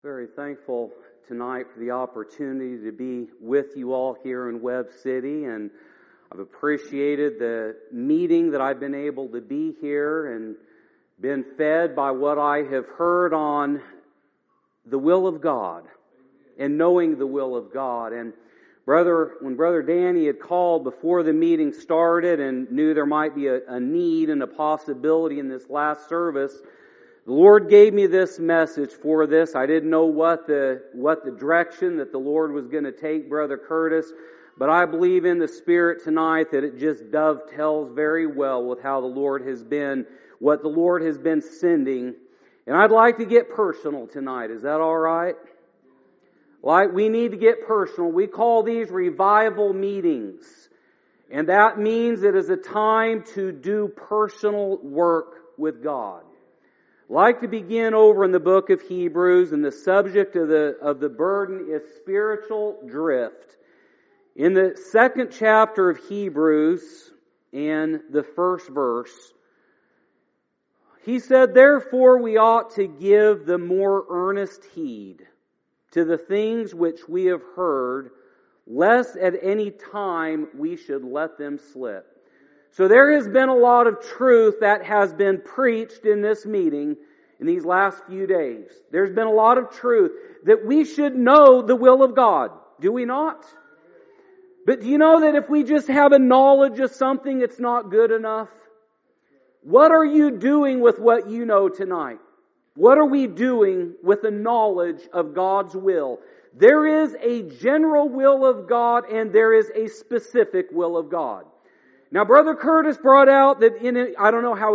Very thankful tonight for the opportunity to be with you all here in Webb City, and I've appreciated the meeting that I've been able to be here and been fed by what I have heard on the will of God and knowing the will of God. And when Brother Danny had called before the meeting started and knew there might be a need and a possibility in this last service, the Lord gave me this message for this. I didn't know what the direction that the Lord was going to take Brother Curtis, but I believe in the Spirit tonight that it just dovetails very well with how the Lord has been, what the Lord has been sending. And I'd like to get personal tonight. Is that all right? We need to get personal. We call these revival meetings. And that means it is a time to do personal work with God. I'd like to begin over in the book of Hebrews, and the subject of the burden is spiritual drift. In the second chapter of Hebrews, and the first verse, he said, "Therefore we ought to give the more earnest heed to the things which we have heard, lest at any time we should let them slip." So there has been a lot of truth that has been preached in this meeting in these last few days. There's been a lot of truth that we should know the will of God. Do we not? But do you know that if we just have a knowledge of something, it's not good enough? What are you doing with what you know tonight? What are we doing with the knowledge of God's will? There is a general will of God and there is a specific will of God. Now, Brother Curtis brought out that I don't know how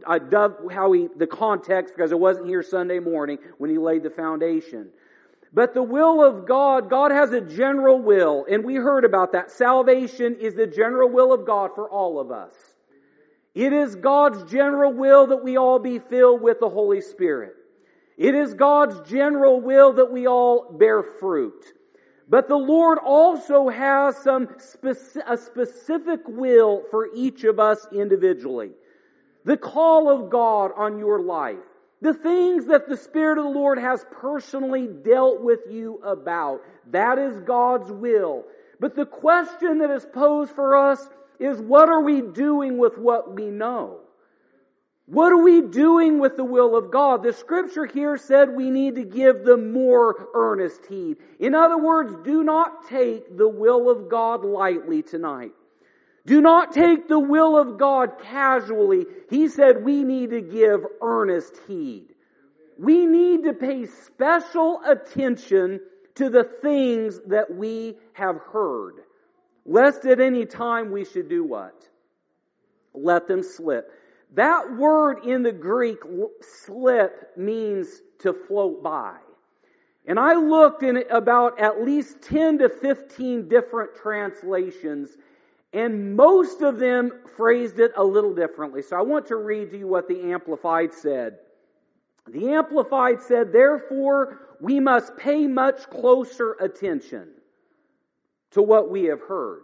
the context, because I wasn't here Sunday morning when he laid the foundation. But the will of God, God has a general will, and we heard about that. Salvation is the general will of God for all of us. It is God's general will that we all be filled with the Holy Spirit. It is God's general will that we all bear fruit. But the Lord also has a specific will for each of us individually. The call of God on your life. The things that the Spirit of the Lord has personally dealt with you about. That is God's will. But the question that is posed for us is, what are we doing with what we know? What are we doing with the will of God? The Scripture here said we need to give the more earnest heed. In other words, do not take the will of God lightly tonight. Do not take the will of God casually. He said we need to give earnest heed. We need to pay special attention to the things that we have heard. Lest at any time we should do what? Let them slip. That word in the Greek, slip, means to float by. And I looked in about at least 10 to 15 different translations, and most of them phrased it a little differently. So I want to read to you what the Amplified said. The Amplified said, "Therefore, we must pay much closer attention to what we have heard."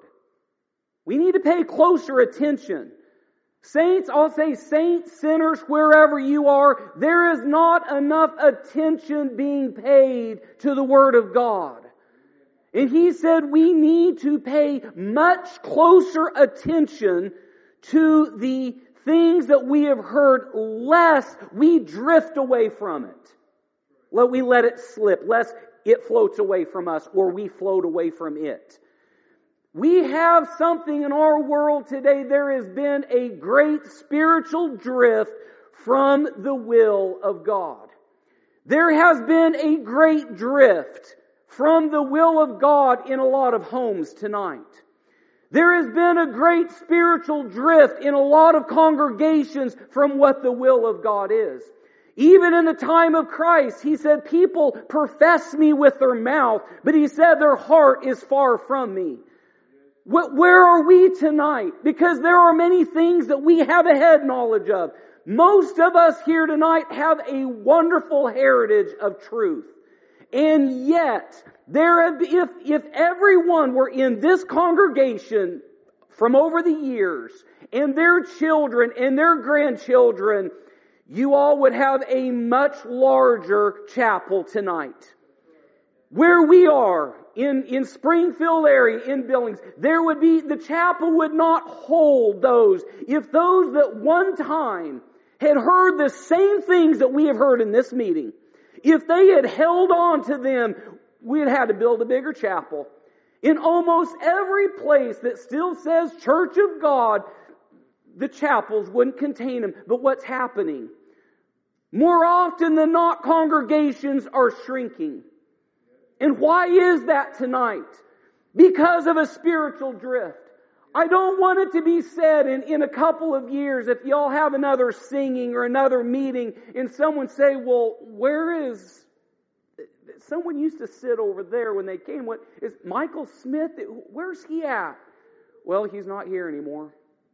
We need to pay closer attention. Saints, I'll say saints, sinners, wherever you are, there is not enough attention being paid to the Word of God. And he said we need to pay much closer attention to the things that we have heard, lest we drift away from it. We let it slip, lest it floats away from us or we float away from it. We have something in our world today. There has been a great spiritual drift from the will of God. There has been a great drift from the will of God in a lot of homes tonight. There has been a great spiritual drift in a lot of congregations from what the will of God is. Even in the time of Christ, He said, people profess me with their mouth, but He said their heart is far from me. Where are we tonight? Because there are many things that we have a head knowledge of. Most of us here tonight have a wonderful heritage of truth. And yet, if everyone were in this congregation from over the years, and their children and their grandchildren, you all would have a much larger chapel tonight. Where we are, in Springfield area, in Billings, the chapel would not hold those. If those that one time had heard the same things that we have heard in this meeting, if they had held on to them, we'd had to build a bigger chapel. In almost every place that still says Church of God, the chapels wouldn't contain them. But what's happening? More often than not, congregations are shrinking. And why is that tonight? Because of a spiritual drift. I don't want it to be said in a couple of years, if y'all have another singing or another meeting, and someone say, well, where is... Someone used to sit over there when they came. What is Michael Smith? Where's he at? Well, he's not here anymore.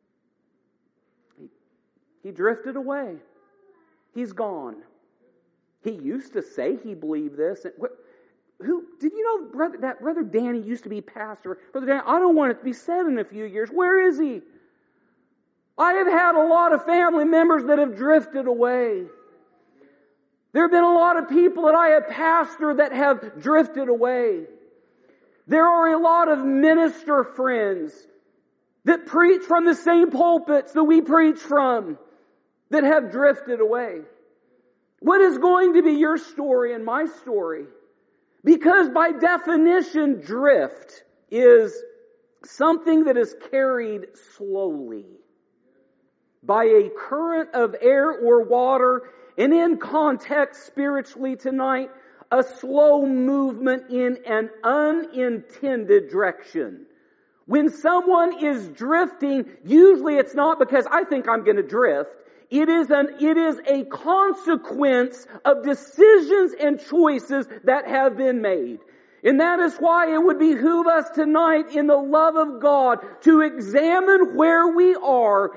He drifted away. He's gone. He used to say he believed this. Who did you know? That brother Danny used to be pastor. Brother Danny, I don't want it to be said in a few years. Where is he? I have had a lot of family members that have drifted away. There have been a lot of people that I have pastored that have drifted away. There are a lot of minister friends that preach from the same pulpits that we preach from that have drifted away. What is going to be your story and my story? Because by definition, drift is something that is carried slowly by a current of air or water. And in context spiritually tonight, a slow movement in an unintended direction. When someone is drifting, usually it's not because I think I'm going to drift. It is a consequence of decisions and choices that have been made. And that is why it would behoove us tonight in the love of God to examine where we are.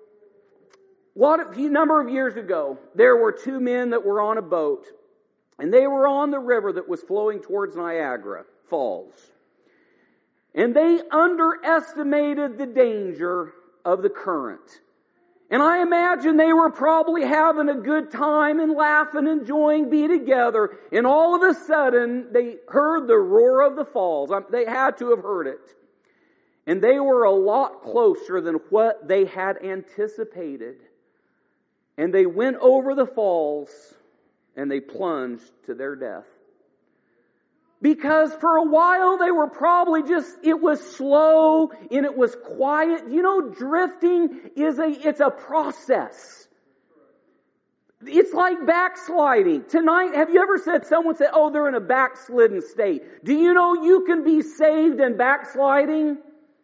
A number of years ago, there were two men that were on a boat, and they were on the river that was flowing towards Niagara Falls. And they underestimated the danger of the current. And I imagine they were probably having a good time and laughing, enjoying being together, and all of a sudden, they heard the roar of the falls. They had to have heard it. And they were a lot closer than what they had anticipated. And they went over the falls and they plunged to their death. Because for a while they were probably it was slow and it was quiet. You know, drifting it's a process. It's like backsliding. Tonight, have you ever someone said, oh, they're in a backslidden state. Do you know you can be saved and backsliding?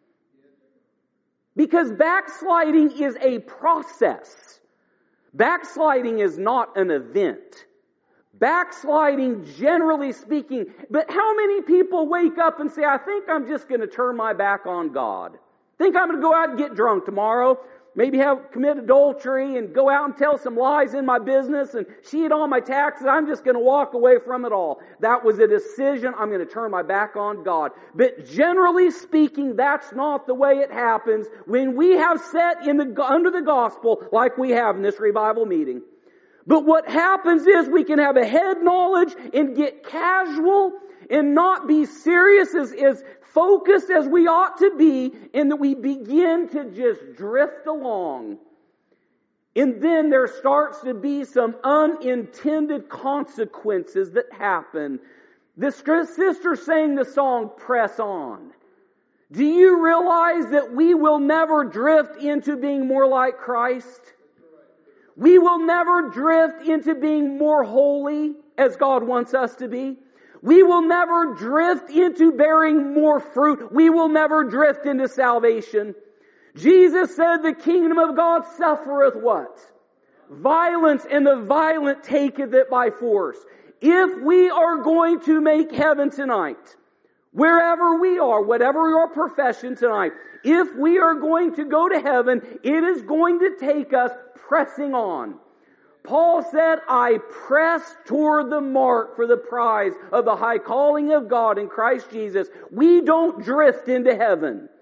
Because backsliding is a process. Backsliding is not an event. Backsliding, generally speaking, but how many people wake up and say, I think I'm just going to turn my back on God. Think I'm going to go out and get drunk tomorrow, maybe commit adultery and go out and tell some lies in my business and cheat on my taxes. I'm just going to walk away from it all. That was a decision. I'm going to turn my back on God. But generally speaking, that's not the way it happens when we have sat under the gospel like we have in this revival meeting. But what happens is we can have a head knowledge and get casual and not be serious as focused as we ought to be, and that we begin to just drift along. And then there starts to be some unintended consequences that happen. The sister sang the song, Press On. Do you realize that we will never drift into being more like Christ? We will never drift into being more holy as God wants us to be. We will never drift into bearing more fruit. We will never drift into salvation. Jesus said the kingdom of God suffereth what? Violence, and the violent taketh it by force. If we are going to make heaven tonight, wherever we are, whatever your profession tonight, if we are going to go to heaven, it is going to take us pressing on. Paul said, I press toward the mark for the prize of the high calling of God in Christ Jesus. We don't drift into heaven.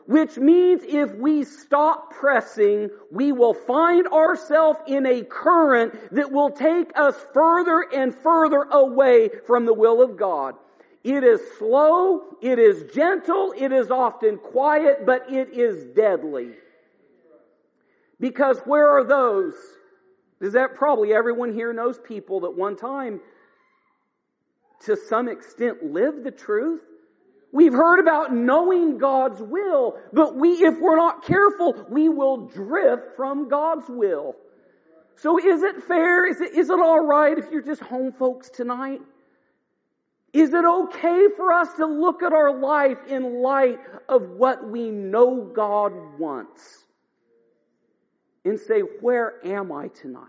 Which means if we stop pressing, we will find ourselves in a current that will take us further and further away from the will of God. It is slow, it is gentle, it is often quiet, but it is deadly. Because where are those? Is that probably everyone here knows people that one time, to some extent, lived the truth? We've heard about knowing God's will, but if we're not careful, we will drift from God's will. So is it fair? Is it all right if you're just home folks tonight? Is it okay for us to look at our life in light of what we know God wants? And say, where am I tonight?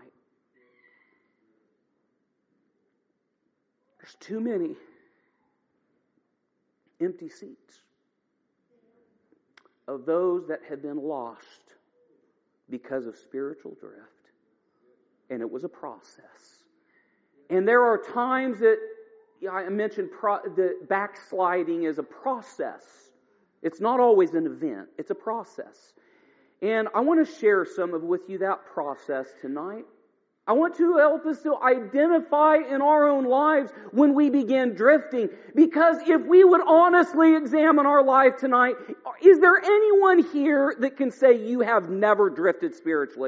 There's too many empty seats of those that had been lost because of spiritual drift. And it was a process. And there are times that, I mentioned that backsliding is a process. It's not always an event. It's a process. And I want to share with you that process tonight. I want to help us to identify in our own lives when we begin drifting. Because if we would honestly examine our life tonight, is there anyone here that can say you have never drifted spiritually?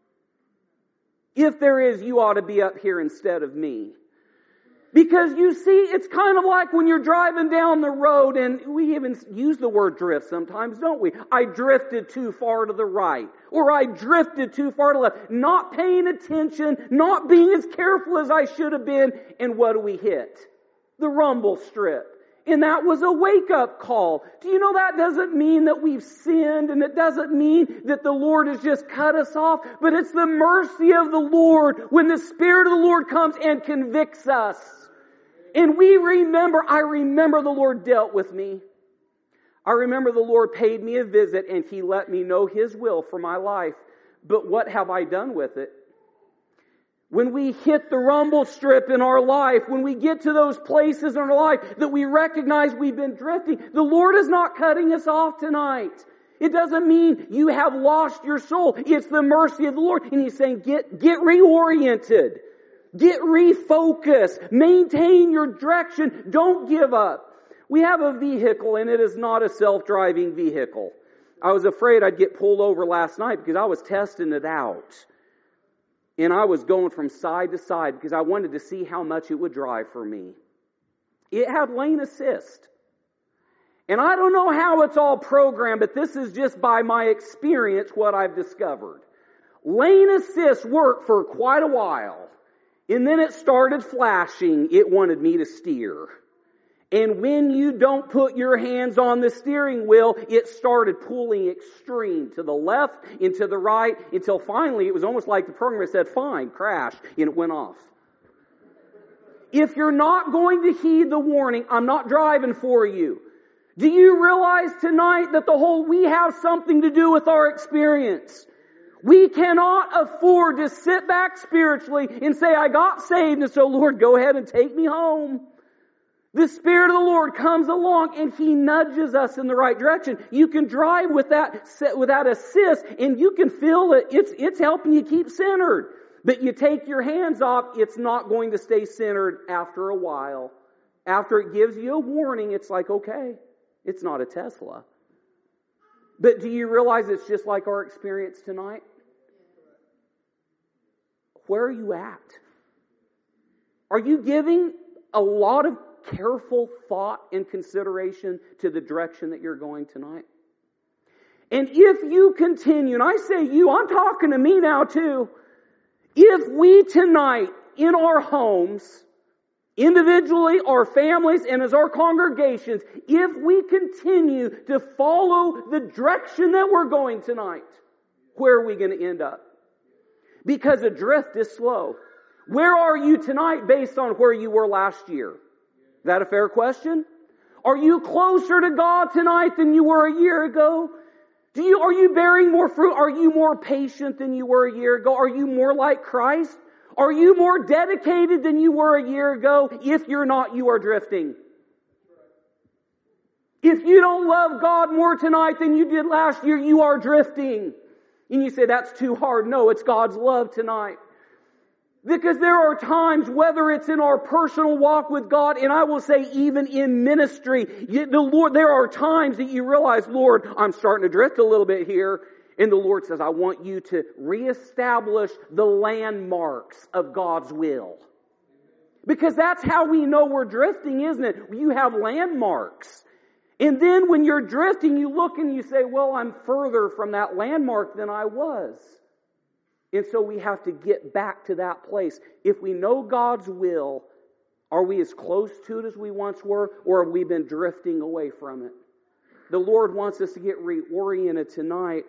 If there is, you ought to be up here instead of me. Because you see, it's kind of like when you're driving down the road, and we even use the word drift sometimes, don't we? I drifted too far to the right, or I drifted too far to the left. Not paying attention, not being as careful as I should have been, and what do we hit? The rumble strip. And that was a wake-up call. Do you know that doesn't mean that we've sinned, and it doesn't mean that the Lord has just cut us off, but it's the mercy of the Lord when the Spirit of the Lord comes and convicts us. And I remember the Lord dealt with me. I remember the Lord paid me a visit and He let me know His will for my life. But what have I done with it? When we hit the rumble strip in our life, when we get to those places in our life that we recognize we've been drifting, the Lord is not cutting us off tonight. It doesn't mean you have lost your soul. It's the mercy of the Lord. And He's saying, get reoriented. Get refocused. Maintain your direction. Don't give up. We have a vehicle and it is not a self-driving vehicle. I was afraid I'd get pulled over last night because I was testing it out. And I was going from side to side because I wanted to see how much it would drive for me. It had lane assist. And I don't know how it's all programmed, but this is just by my experience what I've discovered. Lane assist worked for quite a while. And then it started flashing. It wanted me to steer. And when you don't put your hands on the steering wheel, it started pulling extreme to the left and to the right until finally it was almost like the program said, fine, crash, and it went off. If you're not going to heed the warning, I'm not driving for you. Do you realize tonight that we have something to do with our experience? We cannot afford to sit back spiritually and say, I got saved, and so Lord, go ahead and take me home. The Spirit of the Lord comes along and He nudges us in the right direction. You can drive with that assist and you can feel it. It's helping you keep centered. But you take your hands off, it's not going to stay centered after a while. After it gives you a warning, it's like, okay, it's not a Tesla. But do you realize it's just like our experience tonight? Where are you at? Are you giving a lot of careful thought and consideration to the direction that you're going tonight? And if you continue, and I say you, I'm talking to me now too. If we tonight, in our homes, individually, our families, and as our congregations, if we continue to follow the direction that we're going tonight, where are we going to end up? Because a drift is slow. Where are you tonight based on where you were last year? Is that a fair question? Are you closer to God tonight than you were a year ago? Are you bearing more fruit? Are you more patient than you were a year ago? Are you more like Christ? Are you more dedicated than you were a year ago? If you're not, you are drifting. If you don't love God more tonight than you did last year, you are drifting. And you say, that's too hard. No, it's God's love tonight. Because there are times, whether it's in our personal walk with God, and I will say even in ministry, there are times that you realize, Lord, I'm starting to drift a little bit here. And the Lord says, I want you to reestablish the landmarks of God's will. Because that's how we know we're drifting, isn't it? You have landmarks. And then when you're drifting, you look and you say, well, I'm further from that landmark than I was. And so we have to get back to that place. If we know God's will, are we as close to it as we once were, or have we been drifting away from it? The Lord wants us to get reoriented tonight.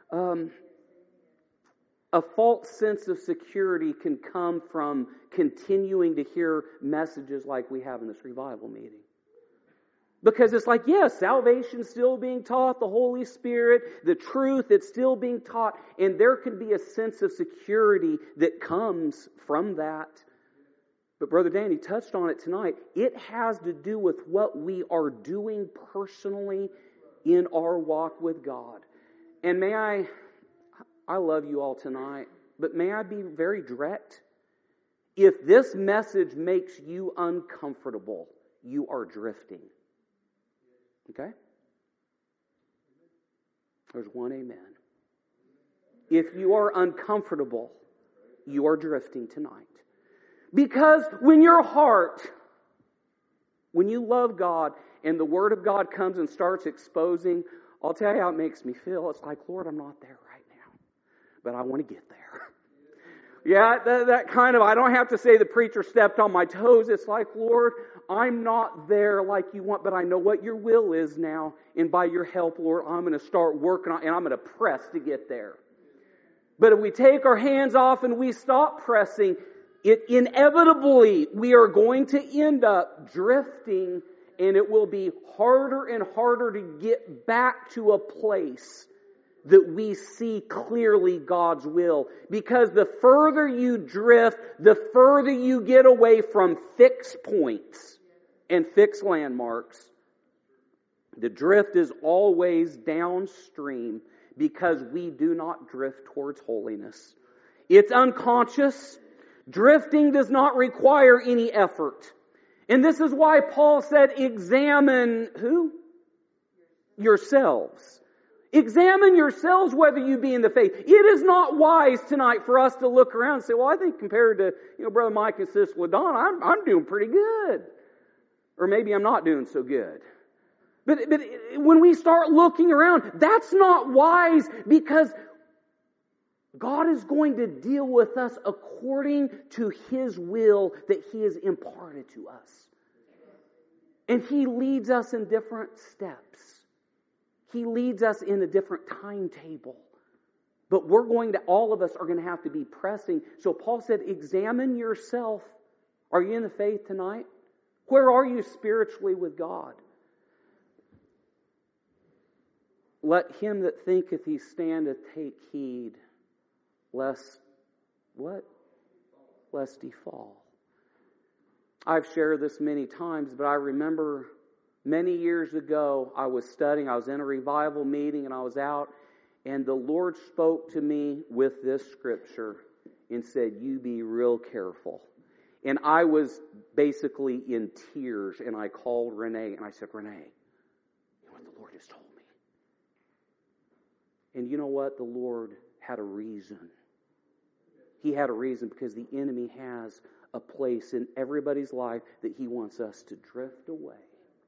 A false sense of security can come from continuing to hear messages like we have in this revival meeting. Because it's like, yes, salvation's still being taught, the Holy Spirit, the truth, it's still being taught, and there can be a sense of security that comes from that. But Brother Danny touched on it tonight. It has to do with what we are doing personally in our walk with God. And I love you all tonight, but may I be very direct? If this message makes you uncomfortable, you are drifting. Okay? There's one amen. If you are uncomfortable, you are drifting tonight. Because when your heart, when you love God and the Word of God comes and starts exposing, I'll tell you how it makes me feel. It's like, Lord, I'm not there right now, but I want to get there. Yeah, that kind of, I don't have to say the preacher stepped on my toes. It's like, Lord, I'm not there like you want, but I know what your will is now. And by your help, Lord, I'm going to start working on, and I'm going to press to get there. But if we take our hands off and we stop pressing, it inevitably, we are going to end up drifting, and it will be harder and harder to get back to a place that we see clearly God's will. Because the further you drift, the further you get away from fixed points and fixed landmarks. The drift is always downstream because we do not drift towards holiness. It's unconscious. Drifting does not require any effort. And this is why Paul said, examine who? Yourselves. Examine yourselves whether you be in the faith. It is not wise tonight for us to look around and say, well, I think compared to Brother Mike and Sister LaDonna, I'm doing pretty good. Or maybe I'm not doing so good. But when we start looking around, that's not wise, because God is going to deal with us according to His will that He has imparted to us. And He leads us in different steps. He leads us in a different timetable. But all of us are going to have to be pressing. So Paul said, examine yourself. Are you in the faith tonight? Where are you spiritually with God? Let him that thinketh he standeth take heed, lest what? Lest he fall. I've shared this many times, but I remember many years ago, I was studying, I was in a revival meeting, and I was out, and the Lord spoke to me with this scripture and said, you be real careful. And I was basically in tears, and I called Renee, and I said, Renee, you know what the Lord just told me? And you know what? The Lord had a reason. He had a reason, because the enemy has a place in everybody's life that he wants us to drift away.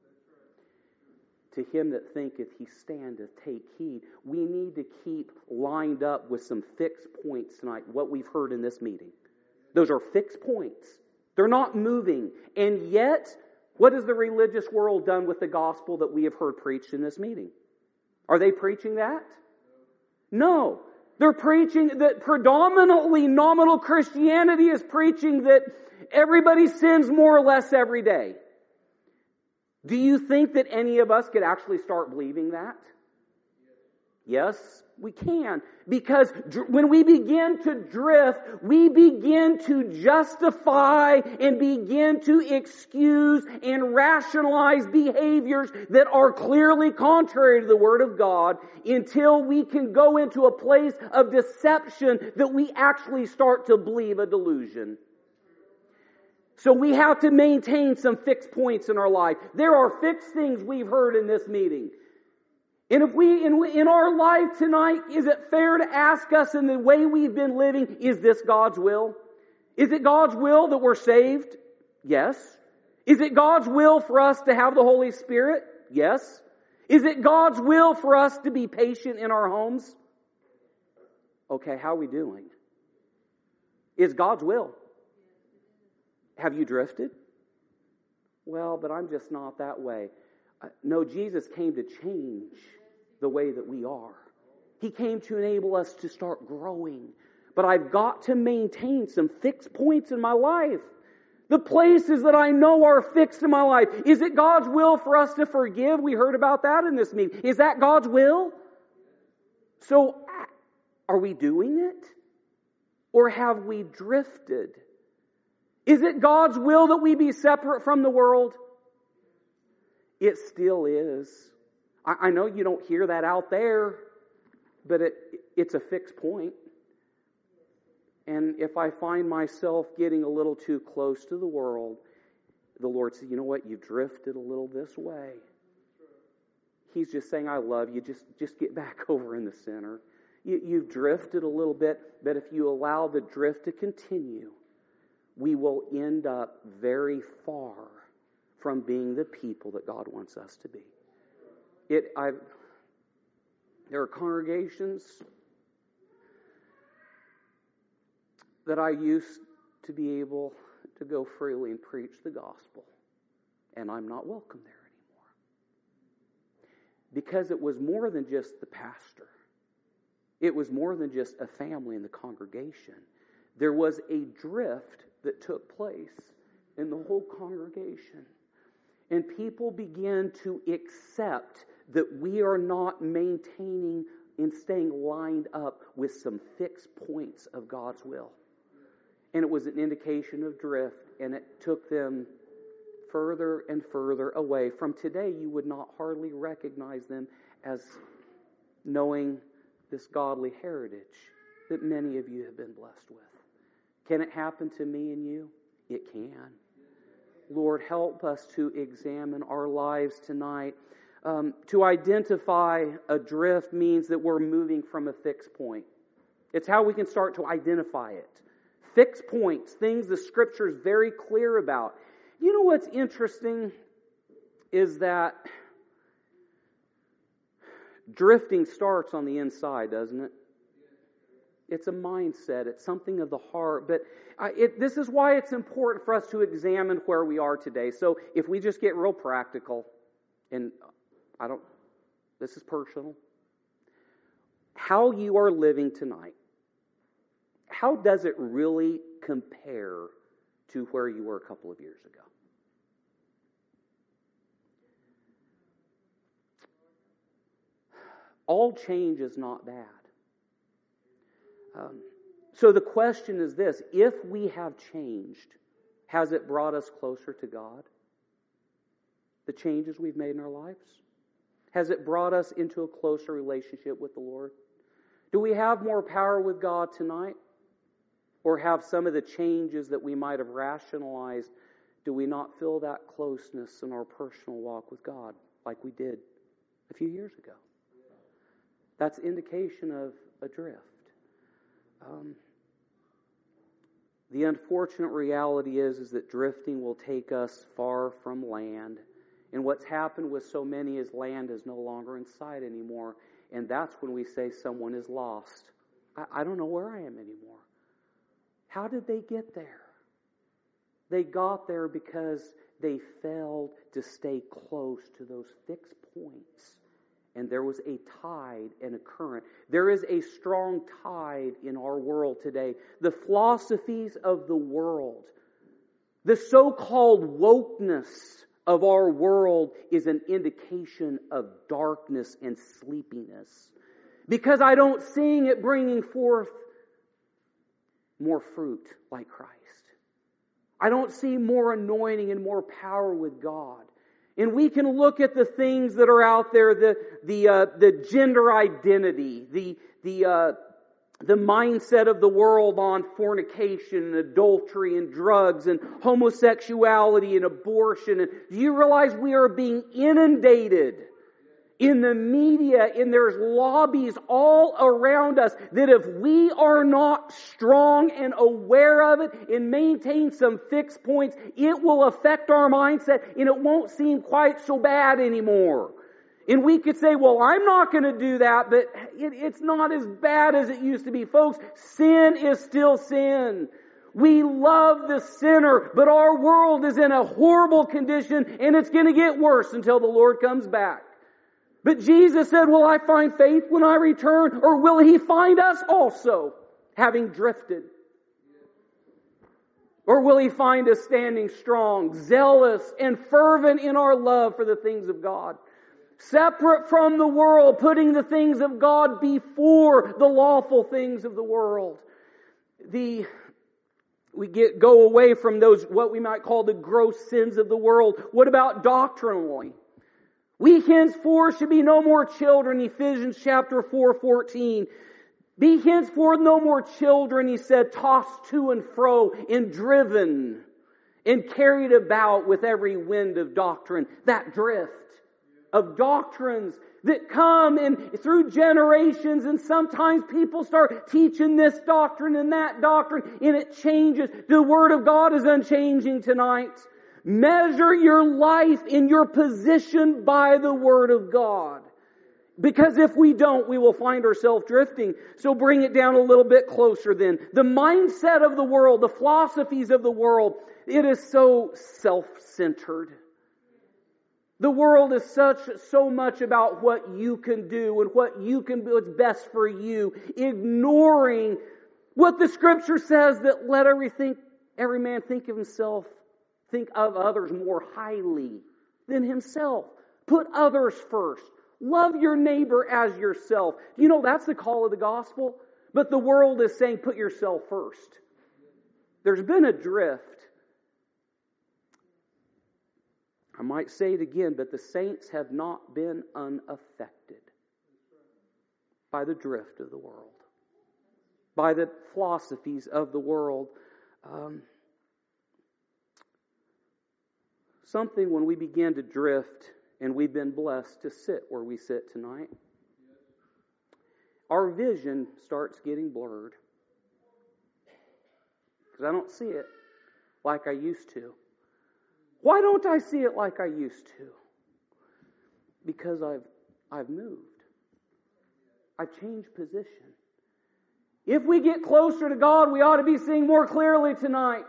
To him that thinketh he standeth, take heed. We need to keep lined up with some fixed points tonight, what we've heard in this meeting. Those are fixed points. They're not moving. And yet, what has the religious world done with the gospel that we have heard preached in this meeting? Are they preaching that? No. They're preaching that predominantly nominal Christianity is preaching that everybody sins more or less every day. Do you think that any of us could actually start believing that? Yes, we can. Because when we begin to drift, we begin to justify and begin to excuse and rationalize behaviors that are clearly contrary to the Word of God until we can go into a place of deception that we actually start to believe a delusion. So we have to maintain some fixed points in our life. There are fixed things we've heard in this meeting. And if we, in our life tonight, is it fair to ask us in the way we've been living, is this God's will? Is it God's will that we're saved? Yes. Is it God's will for us to have the Holy Spirit? Yes. Is it God's will for us to be patient in our homes? Okay, how are we doing? Is God's will? Have you drifted? Well, but I'm just not that way. No, Jesus came to change the way that we are. He came to enable us to start growing. But I've got to maintain some fixed points in my life. The places that I know are fixed in my life. Is it God's will for us to forgive? We heard about that in this meeting. Is that God's will? So, are we doing it? Or have we drifted? Is it God's will that we be separate from the world? It still is. I know you don't hear that out there, but it's a fixed point. And if I find myself getting a little too close to the world, the Lord says, you know what, you've drifted a little this way. He's just saying, I love you, just get back over in the center. You've drifted a little bit, but if you allow the drift to continue, we will end up very far from being the people that God wants us to be. There are congregations that I used to be able to go freely and preach the gospel, and I'm not welcome there anymore. Because it was more than just the pastor. It was more than just a family in the congregation. There was a drift that took place in the whole congregation. And people began to accept that we are not maintaining and staying lined up with some fixed points of God's will. And it was an indication of drift, and it took them further and further away. From today, you would not hardly recognize them as knowing this godly heritage that many of you have been blessed with. Can it happen to me and you? It can. Lord, help us to examine our lives tonight. To identify a drift means that we're moving from a fixed point. It's how we can start to identify it. Fixed points, things the Scripture is very clear about. You know what's interesting is that drifting starts on the inside, doesn't it? It's a mindset. It's something of the heart. But this is why it's important for us to examine where we are today. So if we just get real practical, and this is personal. How you are living tonight, how does it really compare to where you were a couple of years ago? All change is not bad. So the question is this: if we have changed, has it brought us closer to God? The changes we've made in our lives? Has it brought us into a closer relationship with the Lord? Do we have more power with God tonight? Or have some of the changes that we might have rationalized, do we not feel that closeness in our personal walk with God like we did a few years ago? That's indication of a drift. The unfortunate reality is that drifting will take us far from land. And what's happened with so many is land is no longer in sight anymore. And that's when we say someone is lost. I don't know where I am anymore. How did they get there? They got there because they failed to stay close to those fixed points. And there was a tide and a current. There is a strong tide in our world today. The philosophies of the world, the so-called wokeness of our world is an indication of darkness and sleepiness. Because I don't see it bringing forth more fruit like Christ. I don't see more anointing and more power with God. And we can look at the things that are out there, the gender identity, the mindset of the world on fornication and adultery and drugs and homosexuality and abortion. And do you realize we are being inundated in the media, and there's lobbies all around us that if we are not strong and aware of it and maintain some fixed points, it will affect our mindset and it won't seem quite so bad anymore. And we could say, well, I'm not going to do that, but it's not as bad as it used to be. Folks, sin is still sin. We love the sinner, but our world is in a horrible condition and it's going to get worse until the Lord comes back. But Jesus said, will I find faith when I return, or will He find us also having drifted? Or will He find us standing strong, zealous, and fervent in our love for the things of God? Separate from the world, putting the things of God before the lawful things of the world. We go away from those, what we might call the gross sins of the world. What about doctrinally? We henceforth should be no more children, Ephesians chapter 4:14. Be henceforth no more children, he said, tossed to and fro and driven and carried about with every wind of doctrine. That drift of doctrines that come and through generations, and sometimes people start teaching this doctrine and that doctrine and it changes. The Word of God is unchanging tonight. Measure your life in your position by the Word of God. Because if we don't, we will find ourselves drifting. So bring it down a little bit closer then. The mindset of the world, the philosophies of the world, it is so self-centered. The world is so much about what you can do and what you can do, what's best for you, ignoring what the Scripture says that let every man think of others more highly than himself. Put others first. Love your neighbor as yourself. You know, that's the call of the gospel. But the world is saying, put yourself first. There's been a drift. I might say it again, but the saints have not been unaffected by the drift of the world, by the philosophies of the world. Something when we begin to drift, and we've been blessed to sit where we sit tonight, our vision starts getting blurred. Because I don't see it like I used to. Why don't I see it like I used to? Because I've moved. I've changed position. If we get closer to God, we ought to be seeing more clearly tonight.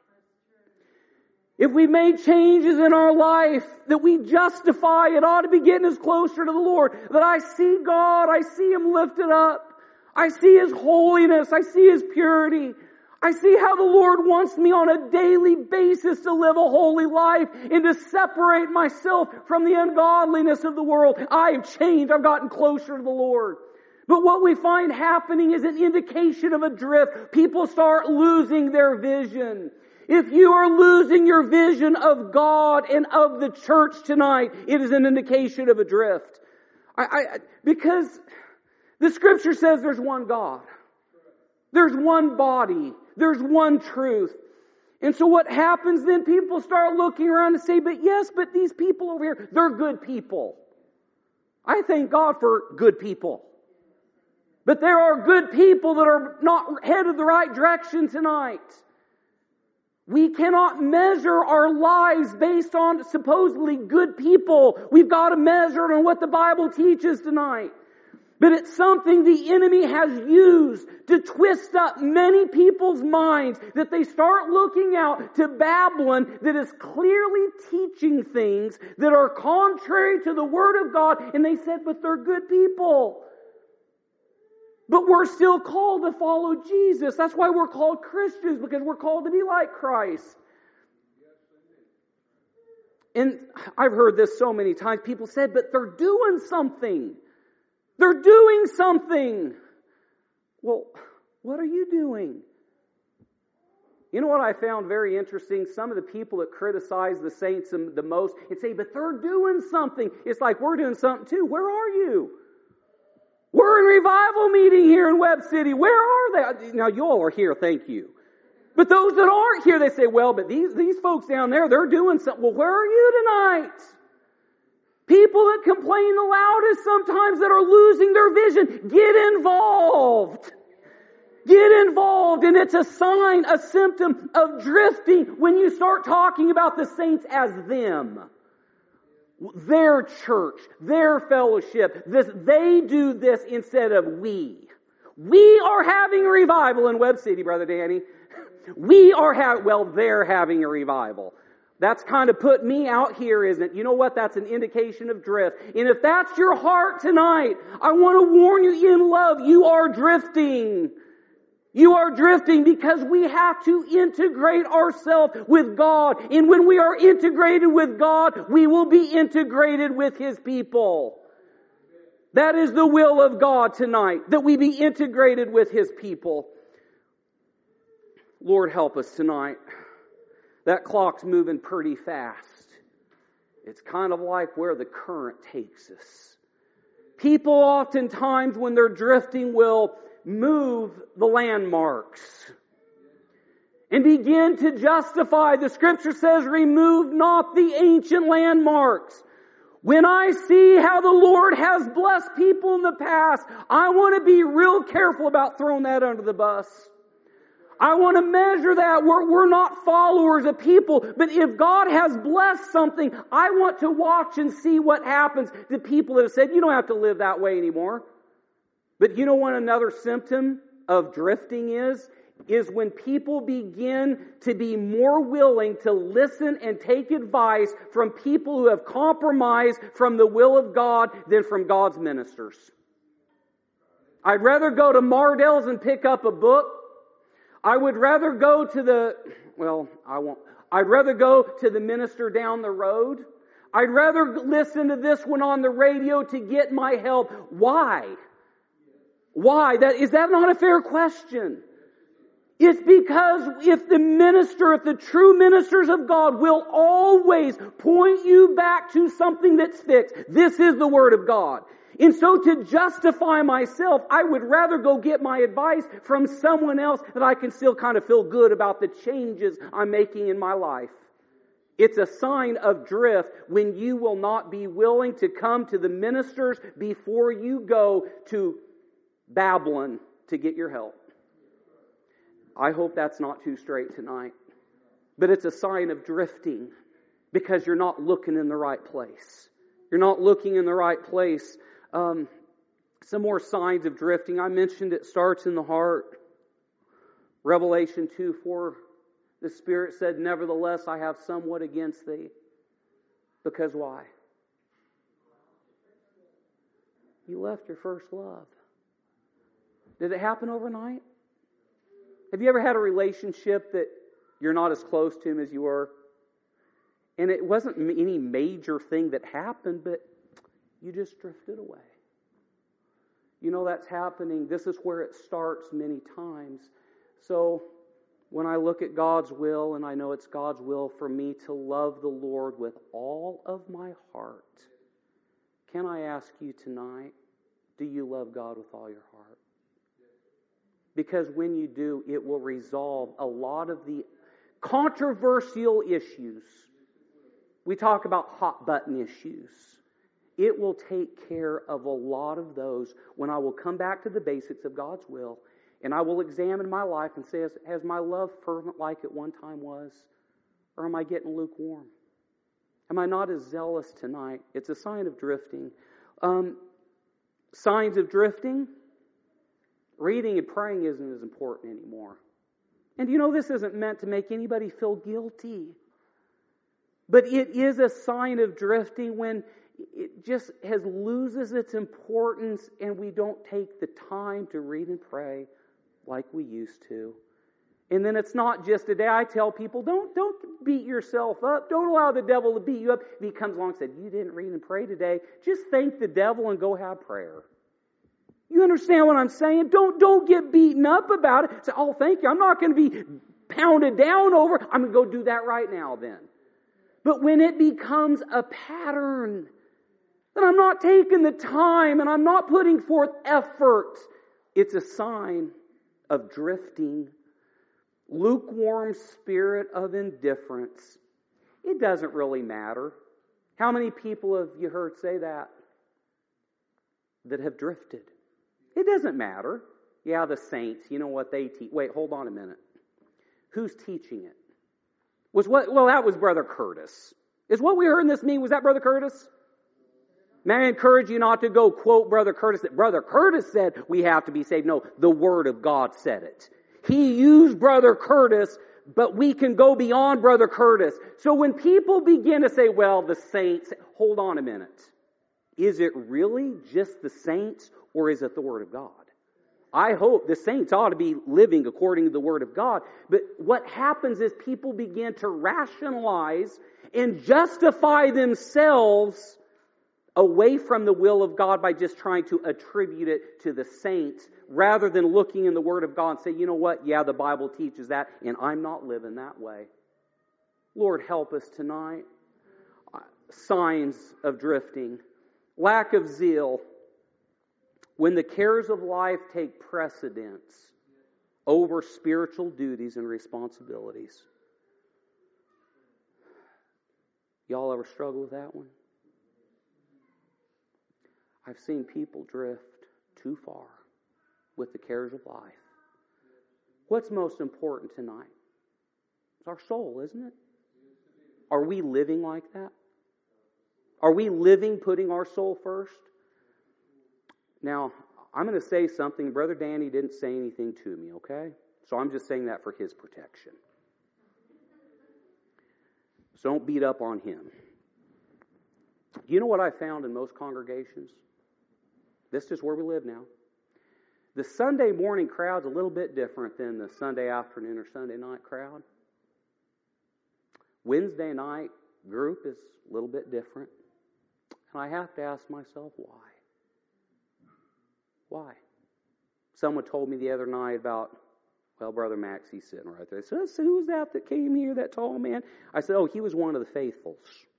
If we've made changes in our life that we justify, it ought to be getting us closer to the Lord. That I see God, I see Him lifted up. I see His holiness, I see His purity. I see how the Lord wants me on a daily basis to live a holy life and to separate myself from the ungodliness of the world. I've changed, I've gotten closer to the Lord. But what we find happening is an indication of a drift. People start losing their vision. If you are losing your vision of God and of the church tonight, it is an indication of a drift. Because the Scripture says there's one God. There's one body. There's one truth. And so what happens then, people start looking around and say, but these people over here, they're good people. I thank God for good people. But there are good people that are not headed the right direction tonight. We cannot measure our lives based on supposedly good people. We've got to measure it on what the Bible teaches tonight. But it's something the enemy has used to twist up many people's minds, that they start looking out to Babylon that is clearly teaching things that are contrary to the Word of God. And they said, but they're good people. But we're still called to follow Jesus. That's why we're called Christians, because we're called to be like Christ. And I've heard this so many times. People said, but they're doing something. They're doing something. Well, what are you doing? You know what I found very interesting? Some of the people that criticize the saints the most and say, but they're doing something. It's like, we're doing something too. Where are you? We're in revival meeting here in Webb City. Where are they? Now, you all are here, thank you. But those that aren't here, they say, well, but these folks down there, they're doing something. Well, where are you tonight? People that complain the loudest sometimes that are losing their vision, get involved. Get involved, and it's a sign, a symptom of drifting when you start talking about the saints as them. Their church, their fellowship, they do this instead of we. We are having a revival in Webb City, Brother Danny. They're having a revival. That's kind of put me out here, isn't it? You know what? That's an indication of drift. And if that's your heart tonight, I want to warn you in love, you are drifting. You are drifting because we have to integrate ourselves with God. And when we are integrated with God, we will be integrated with His people. That is the will of God tonight, that we be integrated with His people. Lord, help us tonight. That clock's moving pretty fast. It's kind of like where the current takes us. People oftentimes, when they're drifting, will move the landmarks and begin to justify. The Scripture says, remove not the ancient landmarks. When I see how the Lord has blessed people in the past, I want to be real careful about throwing that under the bus. I want to measure that. We're not followers of people, but if God has blessed something, I want to watch and see what happens to people that have said, you don't have to live that way anymore. But you know what another symptom of drifting is? Is when people begin to be more willing to listen and take advice from people who have compromised from the will of God than from God's ministers. I'd rather go to Mardell's and pick up a book. I would rather go to I'd rather go to the minister down the road. I'd rather listen to this one on the radio to get my help. Why? Why? Is that not a fair question? It's because if the true ministers of God will always point you back to something that's fixed. This is the Word of God. And so to justify myself, I would rather go get my advice from someone else that I can still kind of feel good about the changes I'm making in my life. It's a sign of drift when you will not be willing to come to the ministers before you go to Babylon to get your help. I hope that's not too straight tonight. But it's a sign of drifting because you're not looking in the right place. You're not looking in the right place. Some more signs of drifting. I mentioned it starts in the heart. Revelation 2:4, the Spirit said, nevertheless, I have somewhat against thee. Because why? You left your first love. Did it happen overnight? Have you ever had a relationship that you're not as close to him as you were? And it wasn't any major thing that happened, but you just drifted away. You know that's happening. This is where it starts many times. So when I look at God's will, and I know it's God's will for me to love the Lord with all of my heart, can I ask you tonight, do you love God with all your heart? Because when you do, it will resolve a lot of the controversial issues. We talk about hot button issues. It will take care of a lot of those when I will come back to the basics of God's will, and I will examine my life and say, has my love fervent like it one time was? Or am I getting lukewarm? Am I not as zealous tonight? It's a sign of drifting. Signs of drifting. Reading and praying isn't as important anymore. And you know, this isn't meant to make anybody feel guilty. But it is a sign of drifting when it just loses its importance and we don't take the time to read and pray like we used to. And then it's not just a day. I tell people, don't beat yourself up. Don't allow the devil to beat you up. If he comes along and said, you didn't read and pray today, just thank the devil and go have prayer. You understand what I'm saying? Don't get beaten up about it. Say, oh, thank you. I'm not going to be pounded down over. I'm going to go do that right now then. But when it becomes a pattern, then I'm not taking the time and I'm not putting forth effort. It's a sign of drifting. Lukewarm spirit of indifference. It doesn't really matter. How many people have you heard say that have drifted? It doesn't matter. Yeah, the saints, you know what they teach. Wait, hold on a minute. Who's teaching it? Well, that was Brother Curtis. Is what we heard in this meeting, was that Brother Curtis? May I encourage you not to go quote Brother Curtis, that Brother Curtis said we have to be saved. No, the Word of God said it. He used Brother Curtis, but we can go beyond Brother Curtis. So when people begin to say, well, the saints, hold on a minute. Is it really just the saints, or is it the Word of God? I hope the saints ought to be living according to the Word of God. But what happens is people begin to rationalize and justify themselves away from the will of God by just trying to attribute it to the saints, rather than looking in the Word of God and say, you know what, yeah, the Bible teaches that, and I'm not living that way. Lord, help us tonight. Signs of drifting. Lack of zeal. When the cares of life take precedence over spiritual duties and responsibilities. Y'all ever struggle with that one? I've seen people drift too far with the cares of life. What's most important tonight? It's our soul, isn't it? Are we living like that? Are we living putting our soul first? Now, I'm going to say something. Brother Danny didn't say anything to me, okay? So I'm just saying that for his protection. So don't beat up on him. You know what I found in most congregations? This is where we live now. The Sunday morning crowd's a little bit different than the Sunday afternoon or Sunday night crowd. Wednesday night group is a little bit different. And I have to ask myself, why? Why? Someone told me the other night about, well, Brother Max, he's sitting right there. They said, so who was that came here, that tall man? I said, oh, he was one of the faithfuls.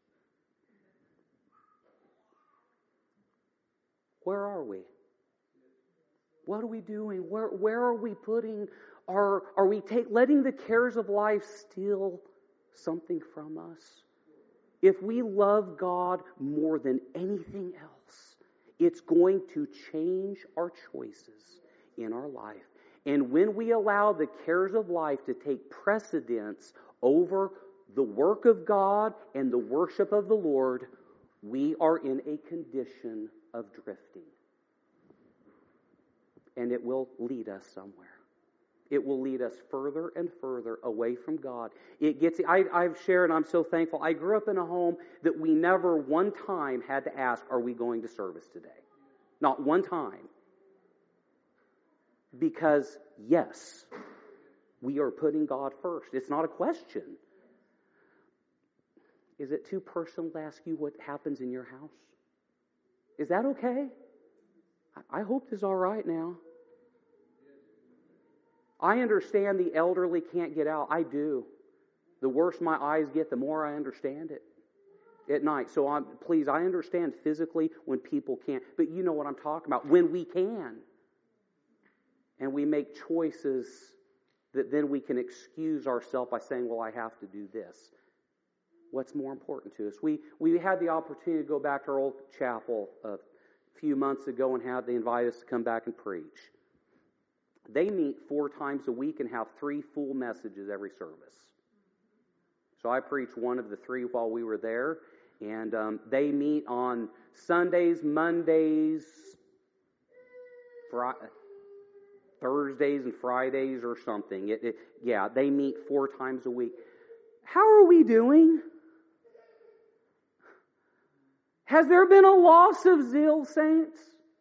Where are we? What are we doing? Where are we putting are we letting the cares of life steal something from us? If we love God more than anything else, it's going to change our choices in our life. And when we allow the cares of life to take precedence over the work of God and the worship of the Lord, we are in a condition of drifting. And it will lead us somewhere. It will lead us further and further away from God. I've shared, and I'm so thankful, I grew up in a home that we never one time had to ask, are we going to service today? Not one time. Because, yes, we are putting God first. It's not a question. Is it too personal to ask you what happens in your house? Is that okay? I hope this is all right now. I understand the elderly can't get out. I do. The worse my eyes get, the more I understand it at night. So I understand physically when people can't. But you know what I'm talking about. When we can. And we make choices that then we can excuse ourselves by saying, well, I have to do this. What's more important to us? We had the opportunity to go back to our old chapel a few months ago and they invited us to come back and preach. They meet 4 times a week and have 3 full messages every service. So I preached one of the 3 while we were there. And they meet on Sundays, Mondays, Thursdays and Fridays or something. They meet 4 times a week. How are we doing? Has there been a loss of zeal, saints?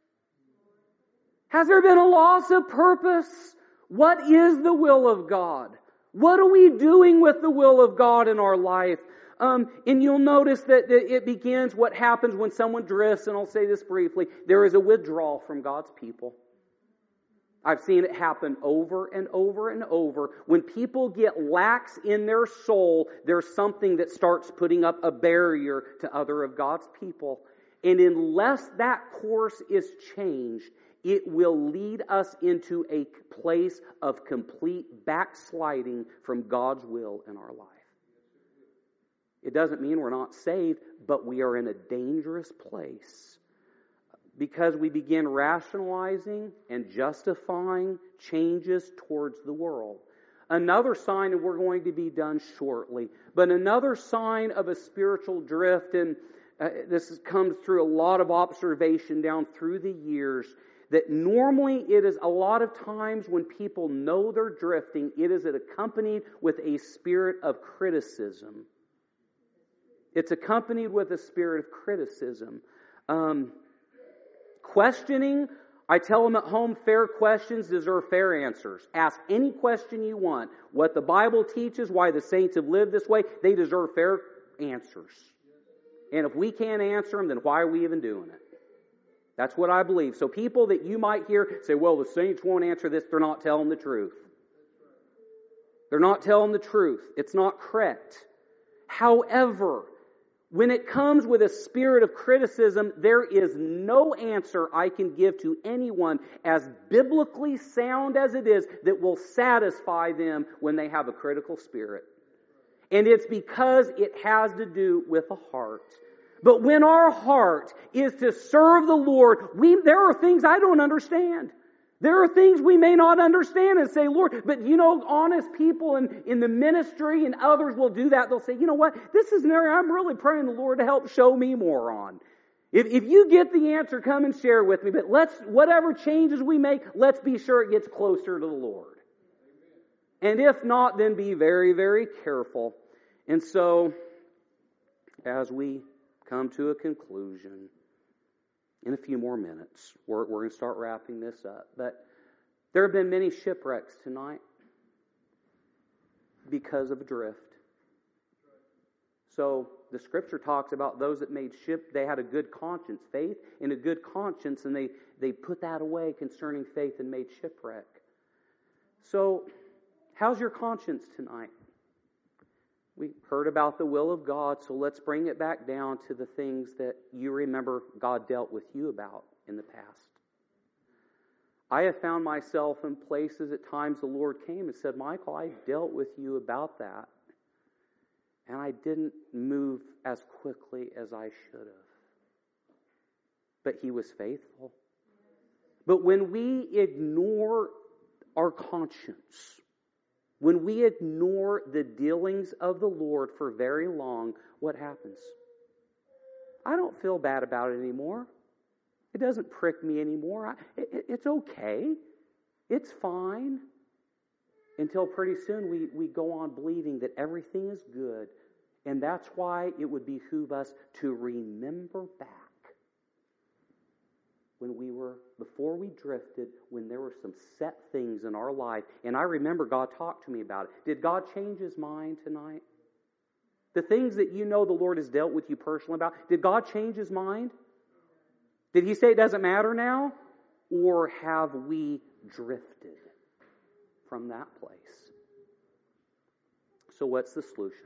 Has there been a loss of purpose? What is the will of God? What are we doing with the will of God in our life? And you'll notice that it begins, what happens when someone drifts, and I'll say this briefly, there is a withdrawal from God's people. I've seen it happen over and over and over. When people get lax in their soul, there's something that starts putting up a barrier to other of God's people. And unless that course is changed, it will lead us into a place of complete backsliding from God's will in our life. It doesn't mean we're not saved, but we are in a dangerous place because we begin rationalizing and justifying changes towards the world. Another sign, and we're going to be done shortly, but another sign of a spiritual drift, and this comes through a lot of observation down through the years, that normally it is a lot of times when people know they're drifting, it is accompanied with a spirit of criticism. It's accompanied with a spirit of criticism. Questioning, I tell them at home, fair questions deserve fair answers. Ask any question you want. What the Bible teaches, why the saints have lived this way, they deserve fair answers. And if we can't answer them, then why are we even doing it? That's what I believe. So people that you might hear say, well, the saints won't answer this, they're not telling the truth. They're not telling the truth. It's not correct. However, when it comes with a spirit of criticism, there is no answer I can give to anyone, as biblically sound as it is, that will satisfy them when they have a critical spirit. And it's because it has to do with the heart. But when our heart is to serve the Lord, there are things I don't understand. There are things we may not understand and say, Lord, but honest people in the ministry and others will do that. They'll say, you know what, this is an area I'm really praying the Lord to help show me more on. If you get the answer, come and share with me. But whatever changes we make, let's be sure it gets closer to the Lord. And if not, then be very, very careful. And so, as we come to a conclusion, in a few more minutes, we're going to start wrapping this up. But there have been many shipwrecks tonight because of drift. So the Scripture talks about those that made ship, they had a good conscience, faith and a good conscience, and they put that away concerning faith and made shipwreck. So how's your conscience tonight? We heard about the will of God, so let's bring it back down to the things that you remember God dealt with you about in the past. I have found myself in places at times the Lord came and said, Michael, I dealt with you about that, and I didn't move as quickly as I should have. But He was faithful. But when we ignore our conscience, when we ignore the dealings of the Lord for very long, what happens? I don't feel bad about it anymore. It doesn't prick me anymore. It's okay. It's fine. Until pretty soon we go on believing that everything is good. And that's why it would behoove us to remember back before we drifted, when there were some set things in our life. And I remember God talked to me about it. Did God change His mind tonight? The things that the Lord has dealt with you personally about, did God change His mind? Did He say it doesn't matter now? Or have we drifted from that place? So what's the solution?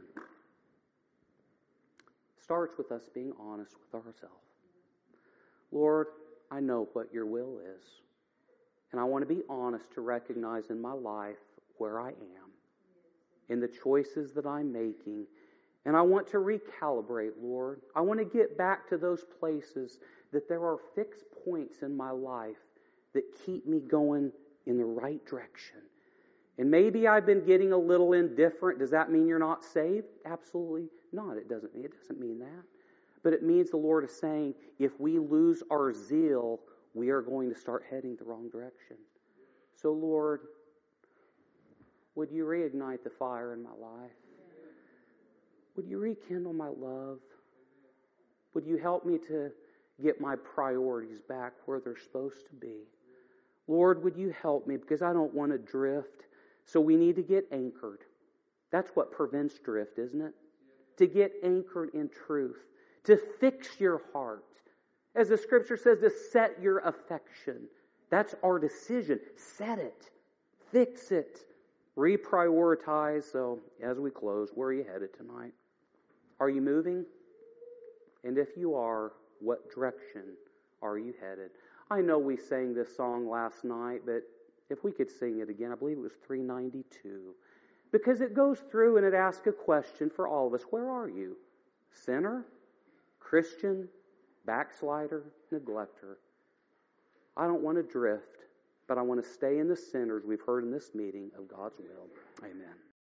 It starts with us being honest with ourselves. Lord, I know what your will is. And I want to be honest to recognize in my life where I am, in the choices that I'm making. And I want to recalibrate, Lord. I want to get back to those places that there are fixed points in my life that keep me going in the right direction. And maybe I've been getting a little indifferent. Does that mean you're not saved? Absolutely not. It doesn't mean that. But it means the Lord is saying, if we lose our zeal, we are going to start heading the wrong direction. So, Lord, would you reignite the fire in my life? Would you rekindle my love? Would you help me to get my priorities back where they're supposed to be? Lord, would you help me? Because I don't want to drift. So we need to get anchored. That's what prevents drift, isn't it? to get anchored in truth, to fix your heart. As the Scripture says, to set your affection. That's our decision. Set it. Fix it. Reprioritize. So, as we close, where are you headed tonight? Are you moving? And if you are, what direction are you headed? I know we sang this song last night, but if we could sing it again, I believe it was 392. Because it goes through and it asks a question for all of us. Where are you? Sinner? Christian? Backslider? Neglector? I don't want to drift, but I want to stay in the centers we've heard in this meeting of God's will. Amen.